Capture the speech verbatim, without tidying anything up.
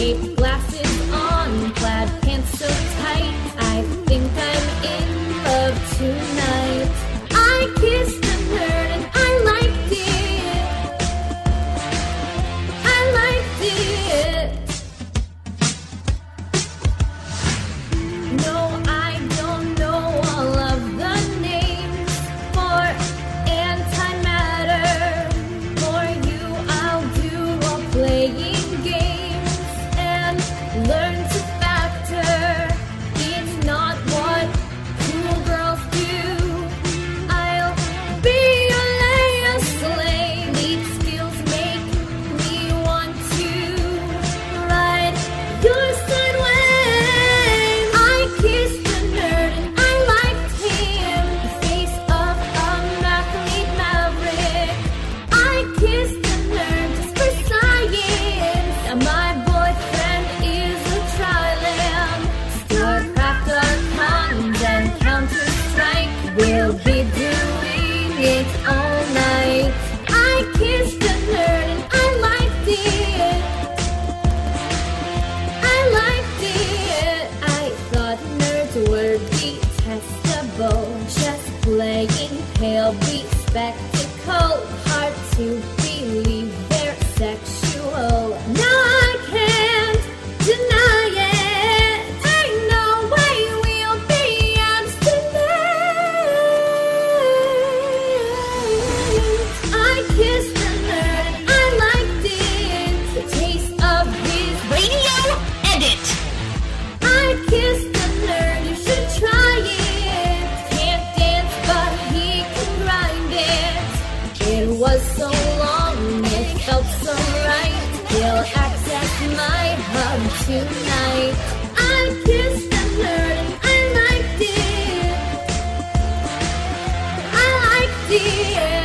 shaped glasses on, plaid pants so tight. I think I'm in love tonight. I kissed the nerd and I liked it. I liked it. No, I don't know all of the names for antimatter. For you, I'll do while playing games and learn to factor. It's not what cool girls do. I'll be your Leia slave. These skills make me want to ride your sideway. I kissed the nerd and I liked him, the face of a mathlete maverick. I kissed the nerd just for science. Now my boyfriend is a Tryland. StarCraft, Archons, and Counter-Strike. We'll be doing it all night. I kissed the nerd and I liked it. I liked it. I thought nerds were detestable, just playing pale beat spectacle. Hard to believe they're sexual. Now I can't deny it. Ain't no way we'll be abstinent. I kissed the nerd and I liked it. The taste of his radio edit. I kissed the nerd, you should try it. Can't dance, but he can grind it. It was so long, it felt so right. He'll access my hub tonight. I kissed the nerd and I liked it. I liked it.